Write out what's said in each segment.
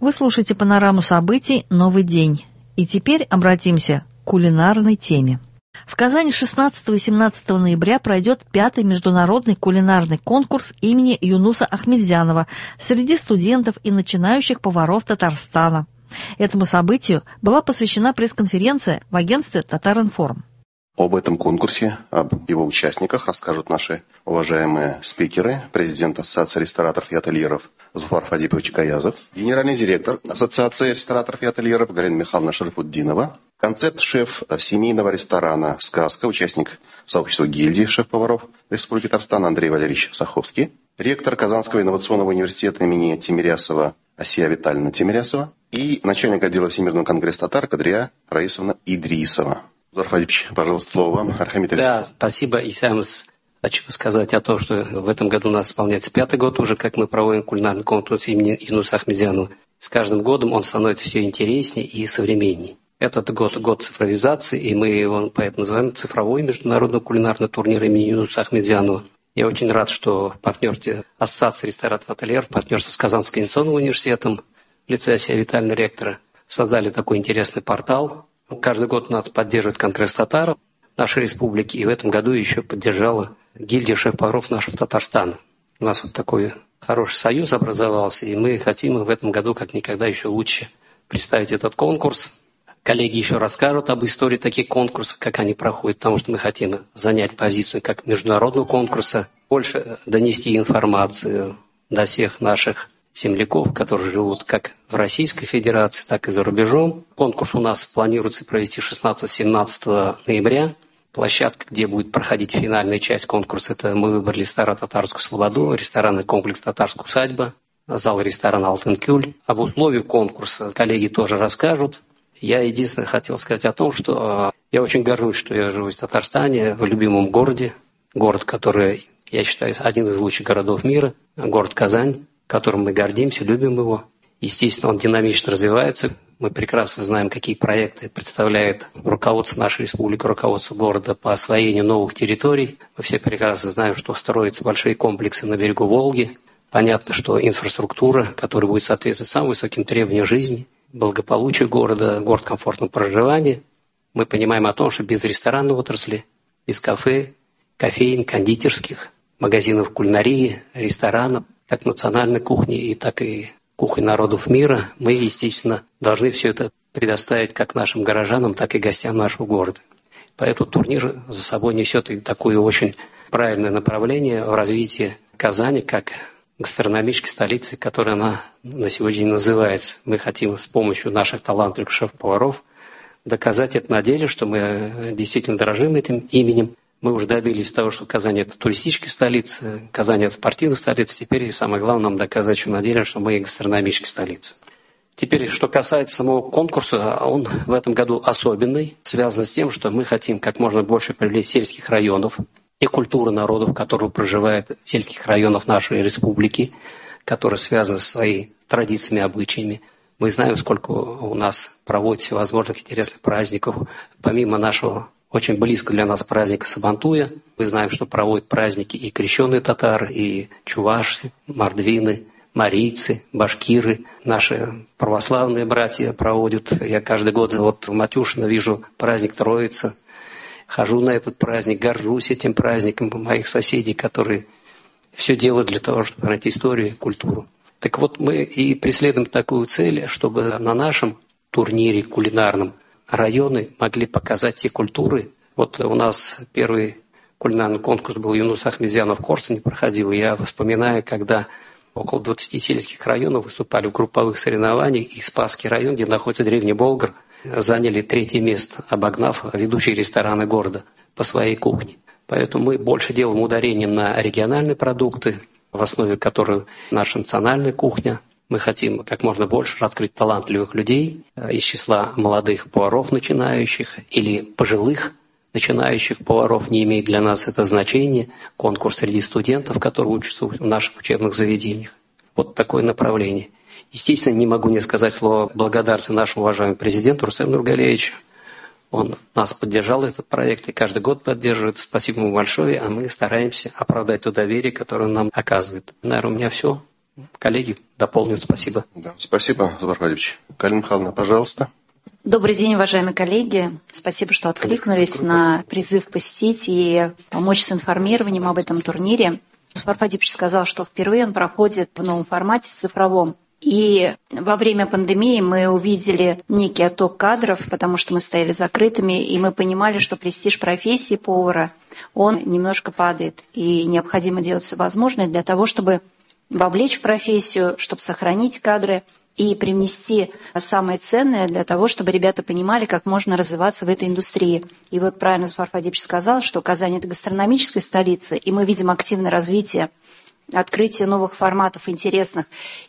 Вы слушаете панораму событий «Новый день». И теперь обратимся к кулинарной теме. В Казани 16 и 17 ноября пройдет 5-й международный кулинарный конкурс имени Юнуса Ахмедзянова среди студентов и начинающих поваров Татарстана. Этому событию была посвящена пресс-конференция в агентстве «Татар-Информ». Об этом конкурсе, об его участниках расскажут наши уважаемые спикеры, президент Ассоциации рестораторов и ательеров Зуфар Фадипович Каязов, генеральный директор Ассоциации рестораторов и ательеров Галина Михайловна Шарафутдинова, концепт-шеф семейного ресторана «Сказка», участник сообщества гильдии шеф-поваров Республики Татарстан Андрей Валерьевич Саховский, ректор Казанского инновационного университета имени Тимирясова Асия Витальевна Тимирясова и начальник отдела Всемирного конгресса татар Кадрия Раисовна Идрисова. Зуфар Фадипович, пожалуйста, слово вам. Да, спасибо, Исамс. Хочу сказать о том, что в этом году у нас исполняется 5-й год уже, как мы проводим кулинарный конкурс имени Юнуса Ахмедзянова. С каждым годом он становится все интереснее и современнее. Этот год цифровизации, и мы его поэтому называем цифровой международный кулинарный турнир имени Юнуса Ахмедзянова. Я очень рад, что в партнерстве Ассоциации рестораторов и ательеров, в партнерстве с Казанским инновационным университетом в лице Асия Витальевны ректора создали такой интересный портал. Каждый год нас поддерживает Конгресс татаров нашей республики, и в этом году еще поддержала гильдия шеф-поваров нашего Татарстана. У нас вот такой хороший союз образовался, и мы хотим в этом году как никогда еще лучше представить этот конкурс. Коллеги еще расскажут об истории таких конкурсов, как они проходят, потому что мы хотим занять позицию как международного конкурса, больше донести информацию до всех наших земляков, которые живут как в Российской Федерации, так и за рубежом. Конкурс у нас планируется провести 16-17 ноября. Площадка, где будет проходить финальная часть конкурса, это мы выбрали ресторан «Татарскую слободу», ресторанный комплекс «Татарская усадьба», зал ресторана «Алтын-Кюль». Об условиях конкурса коллеги тоже расскажут. Я единственное хотел сказать о том, что я очень горжусь, что я живу в Татарстане, в любимом городе. Город, который, я считаю, один из лучших городов мира, город Казань, которым мы гордимся, любим его. Естественно, он динамично развивается. Мы прекрасно знаем, какие проекты представляет руководство нашей республики, руководство города по освоению новых территорий. Мы все прекрасно знаем, что строятся большие комплексы на берегу Волги. Понятно, что инфраструктура, которая будет соответствовать самым высоким требованиям жизни, благополучию города, город комфортного проживания. Мы понимаем о том, что без ресторанной отрасли, без кафе, кофеин, кондитерских, магазинов кулинарии, ресторанов, как национальной кухни, и так и кухни народов мира, мы, естественно, должны все это предоставить как нашим горожанам, так и гостям нашего города. Поэтому турнир за собой несет и такое очень правильное направление в развитии Казани, как гастрономической столицы, которая она на сегодня называется. Мы хотим с помощью наших талантливых шеф-поваров доказать это на деле, что мы действительно дорожим этим именем. Мы уже добились того, что Казань – это туристическая столица, Казань – это спортивная столица. Теперь самое главное нам доказать, что на деле, что мы гастрономическая столица. Теперь, что касается самого конкурса, он в этом году особенный, связан с тем, что мы хотим как можно больше привлечь сельских районов и культуры народов, которые проживают в сельских районах нашей республики, которые связаны со своими традициями, обычаями. Мы знаем, сколько у нас проводят всевозможных интересных праздников, помимо нашего очень близко для нас праздника Сабантуя. Мы знаем, что проводят праздники и крещеные татары, и чуваши, мордвины, марийцы, башкиры. Наши православные братья проводят. Я каждый год вот в Матюшино вижу праздник Троицы. Хожу на этот праздник, горжусь этим праздником моих соседей, которые все делают для того, чтобы найти историю и культуру. Так вот, мы и преследуем такую цель, чтобы на нашем турнире кулинарном районы могли показать те культуры. Вот у нас первый кулинарный конкурс был Юнус Ахмедзянов в Корсуне проходил. Я вспоминаю, когда около 20 сельских районов выступали в групповых соревнованиях, и Спасский район, где находится Древний Болгар, заняли 3-е место, обогнав ведущие рестораны города по своей кухне. Поэтому мы больше делаем ударение на региональные продукты, в основе которых наша национальная кухня. Мы хотим как можно больше раскрыть талантливых людей из числа молодых поваров начинающих или пожилых начинающих поваров. Не имеет для нас это значения. Конкурс среди студентов, которые учатся в наших учебных заведениях. Вот такое направление. Естественно, не могу не сказать слово благодарности нашему уважаемому президенту Рустему Нургалиевичу. Он нас поддержал, этот проект, и каждый год поддерживает. Спасибо ему большое, а мы стараемся оправдать то доверие, которое он нам оказывает. Наверное, у меня все. коллеги дополнят. Спасибо. Да, спасибо, Зуфар Фадипович. Галина Михайловна, пожалуйста. Добрый день, уважаемые коллеги. Спасибо, что откликнулись на призыв посетить и помочь с информированием об этом турнире. Зуфар Фадипович сказал, что впервые он проходит в новом формате цифровом. И во время пандемии мы увидели некий отток кадров, потому что мы стояли закрытыми, и мы понимали, что престиж профессии повара, он немножко падает. И необходимо делать все возможное для того, чтобы вовлечь в профессию, чтобы сохранить кадры и привнести самое ценное для того, чтобы ребята понимали, как можно развиваться в этой индустрии. И вот правильно Зуфар Фадипович сказал, что Казань – это гастрономическая столица, и мы видим активное развитие, открытие новых форматов интересных.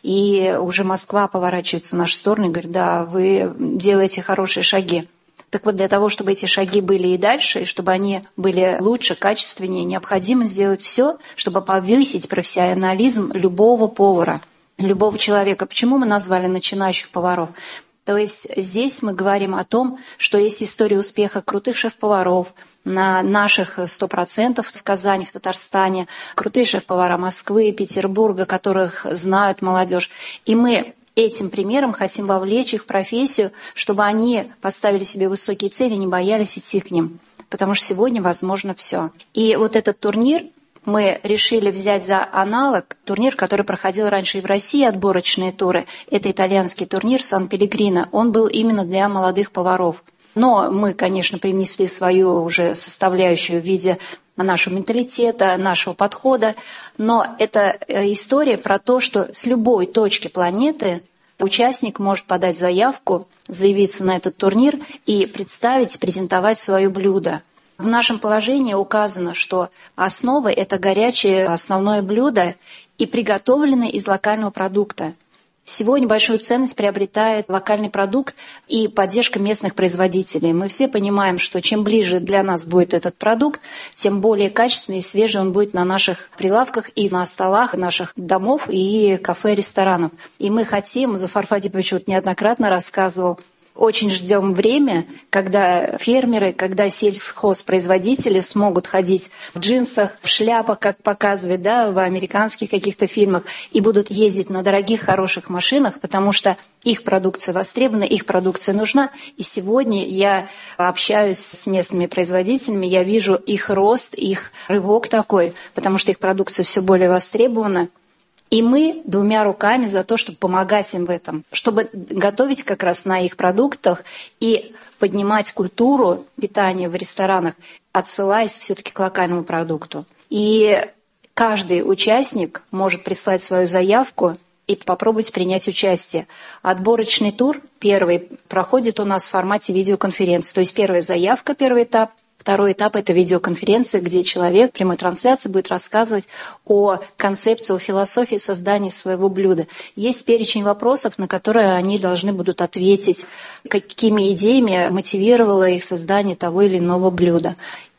И уже Москва поворачивается в нашу сторону и говорит: да, вы делаете хорошие шаги. Так вот, для того, чтобы эти шаги были и дальше, и чтобы они были лучше, качественнее, необходимо сделать все, чтобы повысить профессионализм любого повара, любого человека. Почему мы назвали начинающих поваров? То есть здесь мы говорим о том, что есть история успеха крутых шеф-поваров, на наших 100% в Казани, в Татарстане, крутые шеф-повара Москвы, Петербурга, которых знают молодежь. И мы этим примером хотим вовлечь их в профессию, чтобы они поставили себе высокие цели, не боялись идти к ним. Потому что сегодня возможно все. И вот этот турнир мы решили взять за аналог турнир, который проходил раньше и в России, отборочные туры. Это итальянский турнир Сан-Пеллегрино. Он был именно для молодых поваров. Но мы, конечно, привнесли свою уже составляющую в виде нашего менталитета, нашего подхода. Но это история про то, что с любой точки планеты участник может подать заявку, заявиться на этот турнир и представить, презентовать свое блюдо. В нашем положении указано, что основа – это горячее основное блюдо и приготовленное из локального продукта. Сегодня большую ценность приобретает локальный продукт и поддержка местных производителей. Мы все понимаем, что чем ближе для нас будет этот продукт, тем более качественный и свежий он будет на наших прилавках и на столах наших домов и кафе, ресторанов. И мы хотим, Зуфар Фадипович вот неоднократно рассказывал, очень ждем время, когда фермеры, когда сельхозпроизводители смогут ходить в джинсах, в шляпах, как показывают, да, в американских каких-то фильмах, и будут ездить на дорогих, хороших машинах, потому что их продукция востребована, их продукция нужна. И сегодня я общаюсь с местными производителями, я вижу их рост, их рывок такой, потому что их продукция все более востребована. И мы двумя руками за то, чтобы помогать им в этом, чтобы готовить как раз на их продуктах и поднимать культуру питания в ресторанах, отсылаясь все-таки к локальному продукту. И каждый участник может прислать свою заявку и попробовать принять участие. Отборочный тур первый проходит у нас в формате видеоконференции. То есть первая заявка, первый этап. Второй этап – это видеоконференция, где человек в прямой трансляции будет рассказывать о концепции, о философии создания своего блюда. Есть перечень вопросов, на которые они должны будут ответить, какими идеями мотивировало их создание того или иного блюда.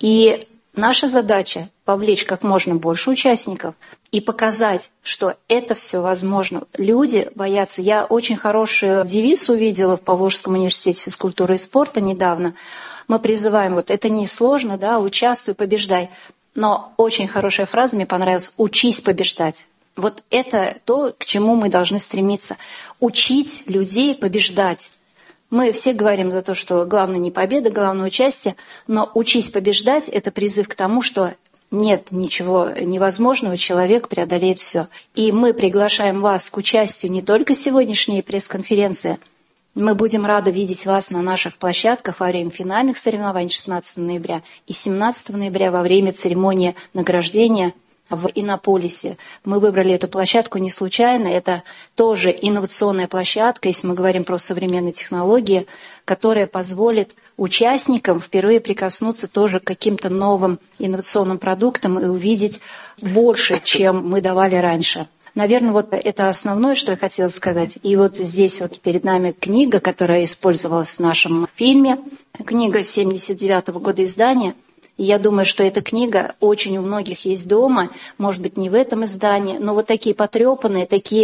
И наша задача – повлечь как можно больше участников и показать, что это все возможно. Люди боятся. Я очень хороший девиз увидела в Поволжском университете физкультуры и спорта недавно. Мы призываем, вот это несложно, да, участвуй, побеждай. Но очень хорошая фраза мне понравилась: учись побеждать. Вот это то, к чему мы должны стремиться. Учить людей побеждать. Мы все говорим за то, что главное не победа, главное участие, но учись побеждать – это призыв к тому, что нет ничего невозможного, человек преодолеет все. И мы приглашаем вас к участию не только сегодняшней пресс-конференции. Мы будем рады видеть вас на наших площадках во время финальных соревнований 16 ноября и 17 ноября во время церемонии награждения в Иннополисе. Мы выбрали эту площадку не случайно. Это тоже инновационная площадка, если мы говорим про современные технологии, которая позволит участникам впервые прикоснуться тоже к каким-то новым инновационным продуктам и увидеть больше, чем мы давали раньше. Наверное, вот это основное, что я хотела сказать. И вот здесь вот перед нами книга, которая использовалась в нашем фильме. Книга 79-го года издания. И я думаю, что эта книга очень у многих есть дома. Может быть, не в этом издании, но вот такие потрепанные, такие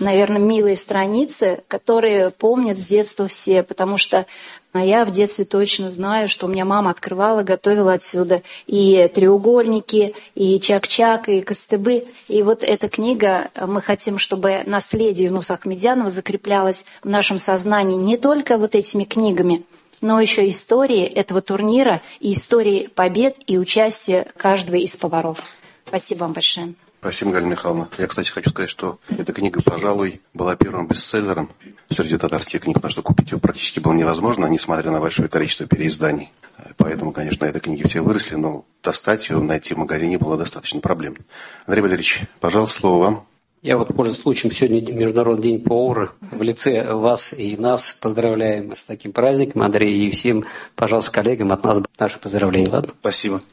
наверное, милые страницы, которые помнят с детства все, потому что я в детстве точно знаю, что у меня мама открывала, готовила отсюда и треугольники, и чак-чак, и костыбы. И вот эта книга, мы хотим, чтобы наследие Юнуса Ахмедзянова закреплялось в нашем сознании не только вот этими книгами, но еще истории этого турнира и истории побед и участия каждого из поваров. Спасибо вам большое. Спасибо, Галина Михайловна. Я, кстати, хочу сказать, что эта книга, пожалуй, была первым бестселлером среди татарских книг, потому что купить ее практически было невозможно, несмотря на большое количество переизданий. Поэтому, конечно, этой книги все выросли, но достать ее, найти в магазине было достаточно проблемно. Андрей Валерьевич, пожалуйста, слово вам. Я вот, пользуясь случаем, сегодня Международный день повара. В лице вас и нас поздравляем с таким праздником, Андрей, и всем, пожалуйста, коллегам от нас наши поздравления. Ладно? Спасибо.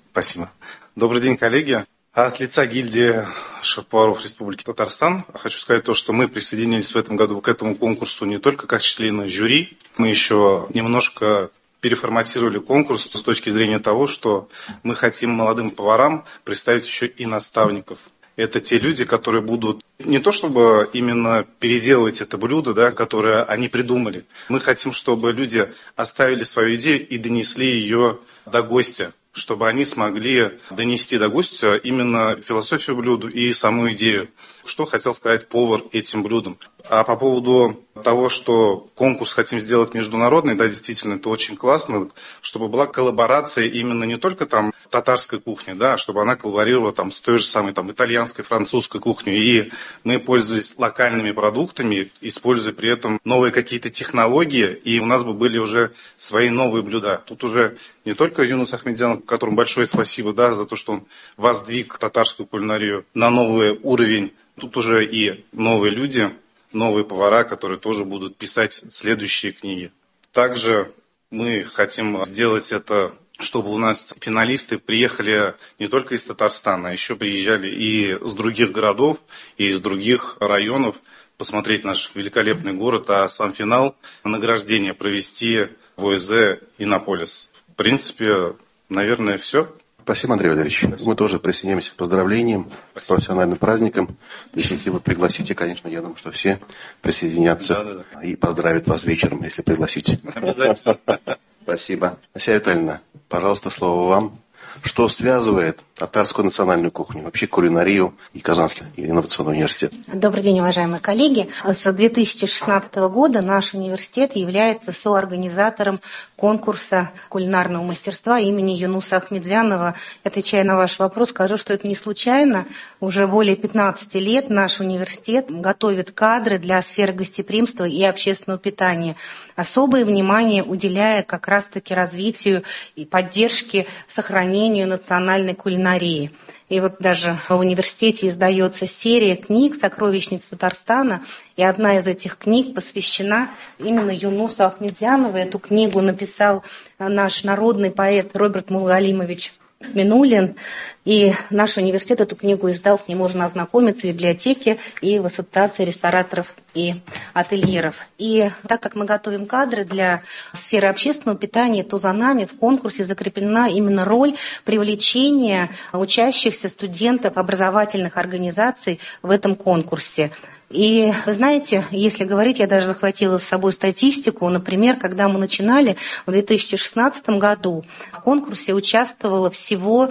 Добрый день, коллеги. От лица гильдии шеф-поваров Республики Татарстан хочу сказать то, что мы присоединились в этом году к этому конкурсу не только как члены жюри, мы еще немножко переформатировали конкурс с точки зрения того, что мы хотим молодым поварам представить еще и наставников. Это те люди, которые будут не то чтобы именно переделывать это блюдо, да, которое они придумали. Мы хотим, чтобы люди оставили свою идею и донесли ее до гостя, чтобы они смогли донести до гостя именно философию блюда и саму идею. Что хотел сказать повар этим блюдом. А по поводу того, что конкурс хотим сделать международный, да, действительно, это очень классно, чтобы была коллаборация именно не только там татарской кухни, да, а чтобы она коллаборировала там с той же самой там итальянской, французской кухней. И мы пользовались локальными продуктами, используя при этом новые какие-то технологии, и у нас бы были уже свои новые блюда. Тут уже не только Юнус Ахмедзянов, которому большое спасибо, да, за то, что он воздвиг татарскую кулинарию на новый уровень. Тут уже и новые люди, новые повара, которые тоже будут писать следующие книги. Также мы хотим сделать это, чтобы у нас финалисты приехали не только из Татарстана, а еще приезжали и с других городов, и из других районов посмотреть наш великолепный город, а сам финал награждения провести в ОСЗ Иннополис. В принципе, наверное, все. Спасибо, Андрей Валерьевич. Мы тоже присоединимся к поздравлениям с профессиональным праздником. То есть, если вы пригласите, конечно, я думаю, что все присоединятся и поздравят вас вечером, если пригласите. Обязательно. Спасибо. Асия Витальевна, пожалуйста, слово вам. Что связывает татарскую национальную кухню, вообще кулинарию и Казанский инновационный университет? Добрый день, уважаемые коллеги. С 2016 года наш университет является соорганизатором конкурса кулинарного мастерства имени Юнуса Ахмедзянова. Отвечая на ваш вопрос, скажу, что это не случайно. Уже более 15 лет наш университет готовит кадры для сферы гостеприимства и общественного питания, особое внимание уделяя как раз-таки развитию и поддержке, сохранению национальной кулинарии. И вот даже в университете издается серия книг «Сокровищниц Татарстана», и одна из этих книг посвящена именно Юнусу Ахмедзянову. Эту книгу написал наш народный поэт Роберт Мулгалимович Минулин, и наш университет эту книгу издал, с ней можно ознакомиться в библиотеке и в ассоциации рестораторов и ательеров. И так как мы готовим кадры для сферы общественного питания, то за нами в конкурсе закреплена именно роль привлечения учащихся студентов образовательных организаций в этом конкурсе. И вы знаете, если говорить, я даже захватила с собой статистику. Например, когда мы начинали в 2016 году, в конкурсе участвовало всего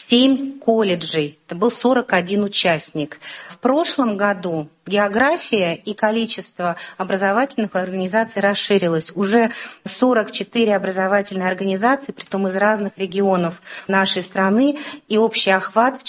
7 колледжей. Это был 41 участник. В прошлом году география и количество образовательных организаций расширилось. Уже 44 образовательные организации, притом из разных регионов нашей страны, и общий охват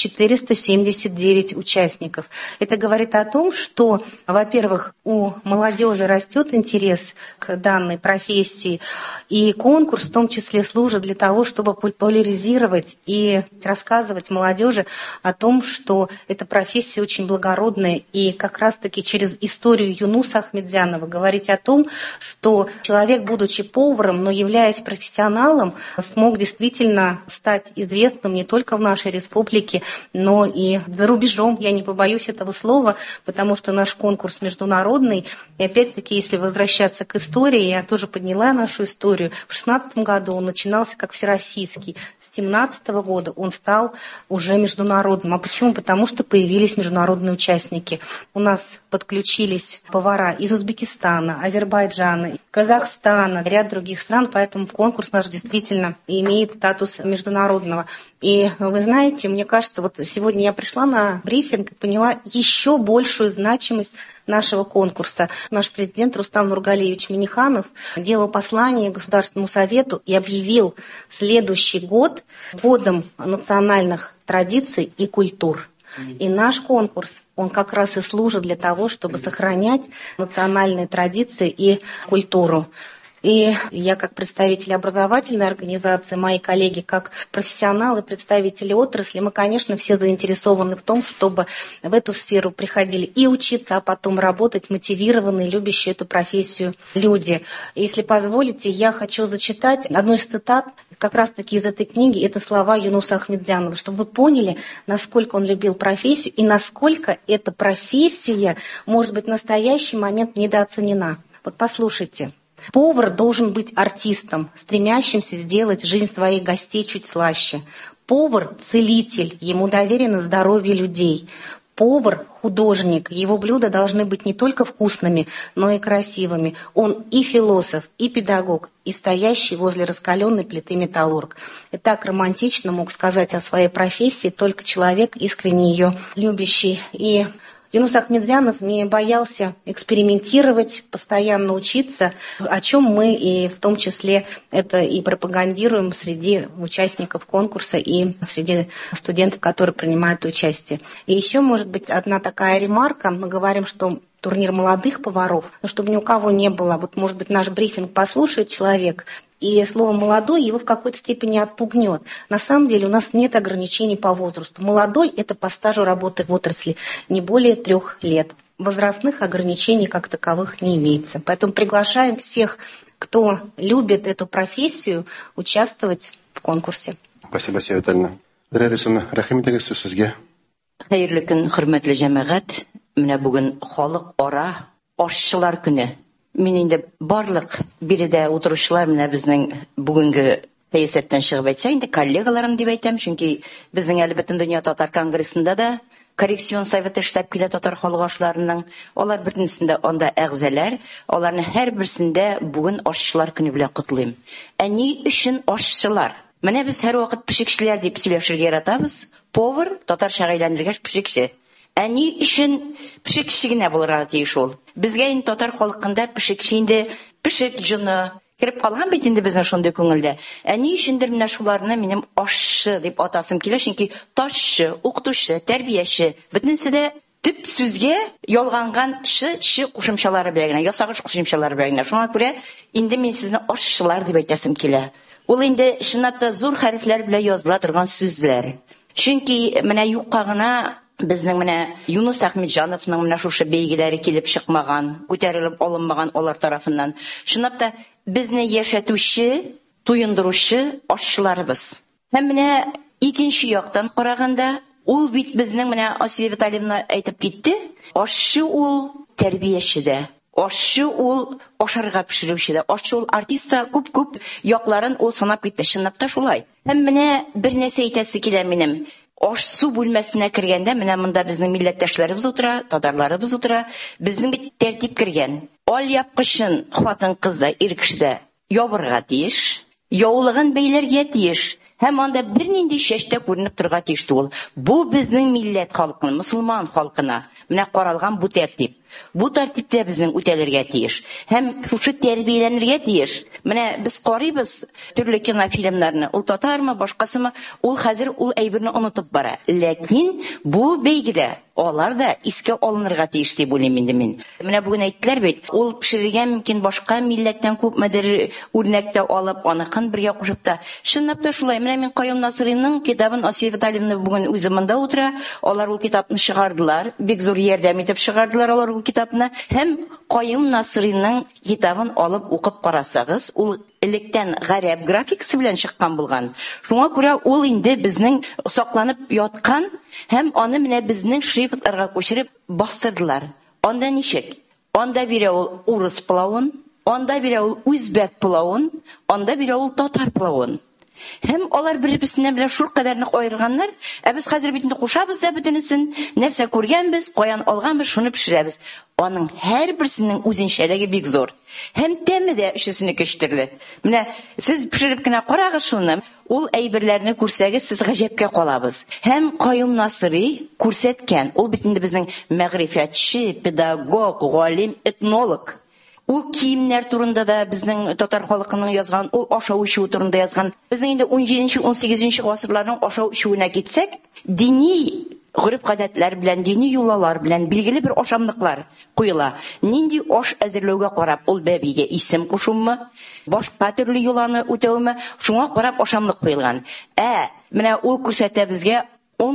479 участников. Это говорит о том, что, во-первых, у молодежи растет интерес к данной профессии, и конкурс в том числе служит для того, чтобы популяризировать и рассказывать молодежи о том, что эта профессия очень благородная, и как раз-таки через историю Юнуса Ахмедзянова говорить о том, что человек, будучи поваром, но являясь профессионалом, смог действительно стать известным не только в нашей республике, но и за рубежом. Я не побоюсь этого слова, потому что наш конкурс международный. И опять-таки, если возвращаться к истории, я тоже подняла нашу историю. В 2016 году он начинался как всероссийский. С 2017 года он стал уже международным. А почему? Потому что появились международные участники. У нас подключились повара из Узбекистана, Азербайджана, Казахстана, ряд других стран, поэтому конкурс наш действительно имеет статус международного. И вы знаете, мне кажется, вот сегодня я пришла на брифинг и поняла еще большую значимость нашего конкурса. Наш президент Рустам Нургалиевич Миниханов делал послание Государственному Совету и объявил следующий год годом национальных традиций и культур. И наш конкурс, он как раз и служит для того, чтобы сохранять национальные традиции и культуру. И я как представитель образовательной организации, мои коллеги как профессионалы, представители отрасли, мы, конечно, все заинтересованы в том, чтобы в эту сферу приходили и учиться, а потом работать мотивированные, любящие эту профессию люди. Если позволите, я хочу зачитать одну из цитат как раз-таки из этой книги. Это слова Юнуса Ахмедзянова, чтобы вы поняли, насколько он любил профессию и насколько эта профессия может быть в настоящий момент недооценена. Вот послушайте. Повар должен быть артистом, стремящимся сделать жизнь своих гостей чуть слаще. Повар – целитель, ему доверено здоровье людей. Повар – художник, его блюда должны быть не только вкусными, но и красивыми. Он и философ, и педагог, и стоящий возле раскаленной плиты металлург. И так романтично мог сказать о своей профессии только человек, искренне ее любящий. И Юнус Ахмедзянов не боялся экспериментировать, постоянно учиться, о чем мы и в том числе это и пропагандируем среди участников конкурса и среди студентов, которые принимают участие. И еще, может быть, одна такая ремарка. Мы говорим, что турнир молодых поваров, но чтобы ни у кого не было, вот, может быть, наш брифинг послушает человек, и слово «молодой» его в какой-то степени отпугнет. На самом деле у нас нет ограничений по возрасту. Молодой – это по стажу работы в отрасли не более 3 лет. Возрастных ограничений как таковых не имеется. Поэтому приглашаем всех, кто любит эту профессию, участвовать в конкурсе. Спасибо, Сия Витальевна. Рахмет сезгә. Хәерле көн, хөрмәтле җәмәгать. Менә бүген халык ара ашчылар көне. Мин инде барлык биредә утыручылар менә безнең бүгенге сәясәттән чыгып әйтсә, инде коллегаларым дип әйтәм, чөнки безнең әле бөтен дөнья татар конгрессында да коррекцион советы эшләп килә татар халык ашларының, алар бөтенсендә анда әгъзалар, аларны һәрберсендә бүген ашчылар көне белән котлыйм. Ни өчен ашчылар? Менә без һәр вакыт пешекчеләр дип сөйләшергә яратабыз. Повар татарча әйләндергәч пешекче. Ни өчен пешекче генә булырга тиеш ул? Безгә инде татар халкында пешекче инде пешек җыны кирип калган бит инде безнең шундый күңелдә. Ни өчендер менә шуларны минем ашчы дип атасым килә, чөнки ташчы, укытучы, тәрбияче бөтенсе дә төп сүзгә ялганган шы кушымчалары белән генә, ясагыш кушымчалары белән генә. Шуңа күрә инде мин сезне ашчылар дип әйтәсем килә. Ул инде чынлап та зур хәрефләр белән языла торган сүзләр. Чөнки менә юкка гына безнең менә Юнус Ахмеджановның менә шушы бәйгеләре килеп чыкмаган, күтәрелеп алынмаган алар тарафыннан. Чынлап та безне яшәтүче, туендыручы ашчыларыбыз. Һәм менә икенче яктан караганда, ул бит безнең менә Асия Витальевна әйтеп китте, ашчы ул тәрбияче дә. Ашчы ул ашарга пешерүче дә. Ашчы ул артистка күп якларын ул санап китте. Чынлап та шулай. Һәм менә бер нәрсә әйтәсе килә минем. Аш-су бүлмәсенә кергәндә, менә монда безнең милләттәшләребез утыра, татарларыбыз утыра, безнең бит тәртип кергән. Алъяпкычын хатын-кызда, ир-кешедә ябырга тиеш, яулыгын бәйләргә тиеш, һәм анда бернинди чәчтә күренеп торга тиеш түгел. Бу безнең милләт халкының, мусулман халкына менә каралган бу тәртип. Бу тәртиптә безнең үтәлергә тиеш. Һәм шушы тәрбияләнергә тиеш. Менә без карыйбыз төрле кинофильмнарны. Ул татармы, башкасымы, ул хәзер ул әйберне онытып бара. Ләкин бу бәйгедә алар да искә алынырга тиеш дип уйлыйм инде мин. Менә бүген әйттеләр бит, ул пешерергә мөмкин башка милләттән күпмедер үрнәктә алып, аныкын бергә кушып та. Чынлап та шулай. Менә мин Каюм Насыйриның китабын Асия Витальевна бүген үзе монда утыра. Алар ул китапны чыгардылар. Бик зур ярдәм итеп чыгардылар алар ул китапны. Һәм Каюм Насыйриның китабын алып укып карасагыз, ул электән гарәп графикасы белән чыккан булган. Шуңа күрә ул инде безнең сакланып яткан һәм аны менә безнең шрифтларга күчереп бастырдылар. Анда ничек? Анда бирә ул урыс плавын, анда бирә ул үзбәк плавын, анда бирә ул татар плавын. Һәм алар бер-берсенә белән шул кадәр нык аерылганнар, без хәзер бит инде кушабыз да бөтенесен, нәрсә күргәнбез, каян алганбыз, шуны пешерәбез. Аның һәрберсенең үзенчәлеге бик зур. Һәм тәме дә өчесенеке төрле. Менә сез пешереп кенә карагыз шуны, ул әйберләрне күрсәгез, сез гаҗәпкә калабыз. Һәм Каюм Насыри күрсәткән, ул бит инде безнең мәгърифәтче, педагог, галим, этнолог. Ул киемнәр турында да безнең татар халкының язган, ул ашау-ичү турында язган. Безнең инде 17-18 гасырларның ашау-ичүенә китсәк, дини гореф-гадәтләр белән, дини юлалар белән билгеле бер ашамлыклар куела. Нинди аш әзерләүгә карап, ул бәбигә исем кушумы, башка төрле юланы үтәүме, шуңа карап ашамлык куелган. Менә ул күрсәтә безгә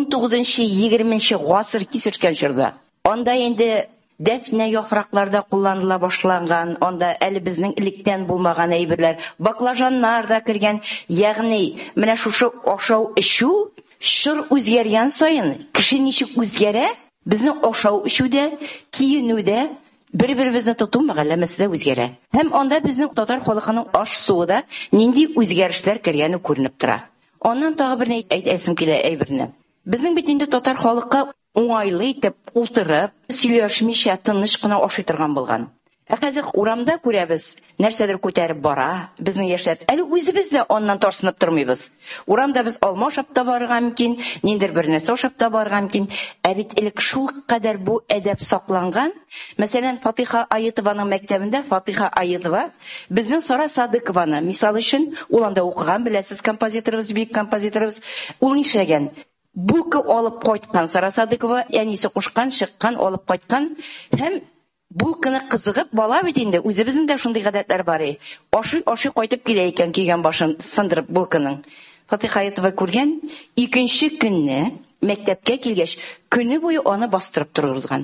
19-20 гасыр кисешкән чорда. Анда инде дәфнә яфракларда кулланыла башланган, анда әле безнең илектән булмаган әйберләр, баклажаннар да кергән. Ягъни, менә шушы ашау-ичү шыр үзгәргән сайын, кеше ничек үзгәрә, безнең ашау-ичүдә, киенүдә, бер-беребезне тоту мәгъләмәсе дә үзгәрә. Һәм анда безнең татар халкының аш-суыда нинди үзгәрешләр кергәне күренеп тора. Аннан тагы бер әйтәсем килә әйберне. Безнең бит инде татар халкы уңайлы итеп утырып, сөйләшмичә тыныч кына ашый торган булган. Хәзер урамда күрәбез, нәрсәдер күтәреп бара, безнең яшьләр. Әле үзебез дә аннан тарсынып тормыйбыз. Урамда без алма ашап та барырга мөмкин, ниндер бер нәрсә ашап та барырга мөмкин. Бит элек шул кадәр бу әдәп сакланган. Мәсәлән, Фатиха Аетованың мәктәбендә Фатиха Аетова безнең Сара Садыкованы, мисал өчен, ул анда укыган, беләсез, композиторыбыз, бик композиторыбыз, ул нишләгән? Булка алып кайткан, Сара Садыкова әнисе кушкан, чыккан, алып кайткан. Һәм булканы кызыгып, бала бит инде, үзебезнең дә шундый гадәтләр бар. Ашый кайтып килә икән, кигән башын сындырып булкының. Фатиха Аетова күргән, икенче көнне мәктәпкә килгәч, көне буе аны бастырып торгызган.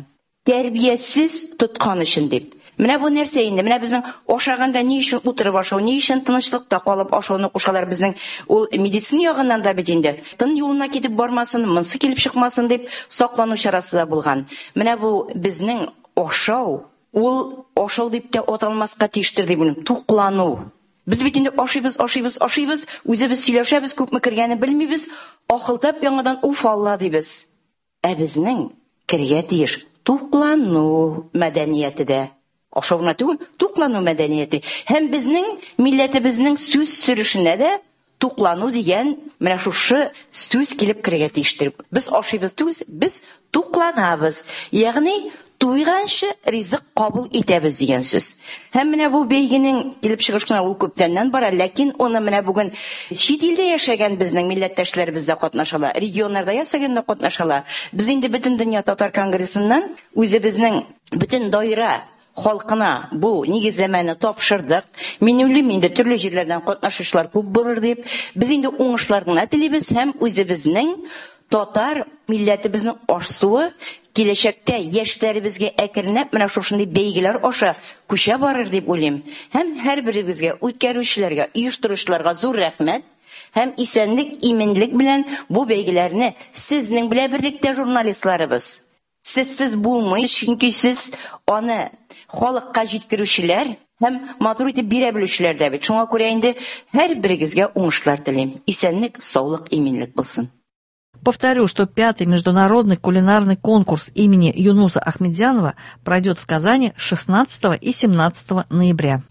Тәрбиясез тоткан өчен дип. Менә бу нәрсә инде, менә безнең ашаганда ни өчен утырып ашау, ни өчен тынычлыкта калып ашауны кушалар безнең, ул медицина ягыннан да бит инде. Тын юлына китеп бармасын, монсы килеп чыкмасын дип саклану чарасы да булган. Менә бу безнең ашау, ул ашау дип тә аталмаска тиештер дип беләм, туклану. Без бит инде ашыйбыз, үзебез сөйләшәбез, күпме кергәне белмибез, ахылтап яңадан уфалла дибез. Безнең кергә тиеш туклану мәдәнияте дә. Ашауна түгел, туклану мәдәнияте. Һәм безнең милләтебезнең сүз сөрүшенә дә туклану дигән менә шушы сүз килеп кергә тиештер. Без ашыйбыз түгел, без тукланабыз. Ягъни туйганчы ризык кабул итәбез дигән сүз. Һәм менә бу бәйгенең килеп чыгышына ул күптәннән бара, ләкин аны менә бүген чит илдә яшәгән безнең милләттәшләребез дә катнашалар, регионнарда яшәгән дә катнашалар. Без инде бөтен дөнья татар конгрессыннан үзебезнең бөтен даира халкына бу нигезләмәне тапшырдык. Мин уйлыйм, инде төрле җирләрдән катнашучылар күп булыр дип. Без инде уңышлар гына телибез һәм үзебезнең татар милләтебезнең аш-суы киләчәктә яшьләребезгә әкренләп менә шушындый бәйгеләр аша күчә барыр дип уйлыйм. Һәм һәрберебезгә, үткәрүчеләргә, оештыручыларга зур рәхмәт. Һәм исәнлек, именлек белән бу бәйгеләрне сезнең белән берлектә журналистларыбыз. Сез булмый, чөнки сез аны халыкка җиткерүчеләр һәм матур итеп бирә белүчеләр дә бит. Шуңа күрә инде һәрберегезгә уңышлар телим. Исәнлек, саулык, именлек булсын. Повторю, что 5-й международный кулинарный конкурс имени Юнуса Ахмедзянова пройдет в Казани 16 и 17 ноября.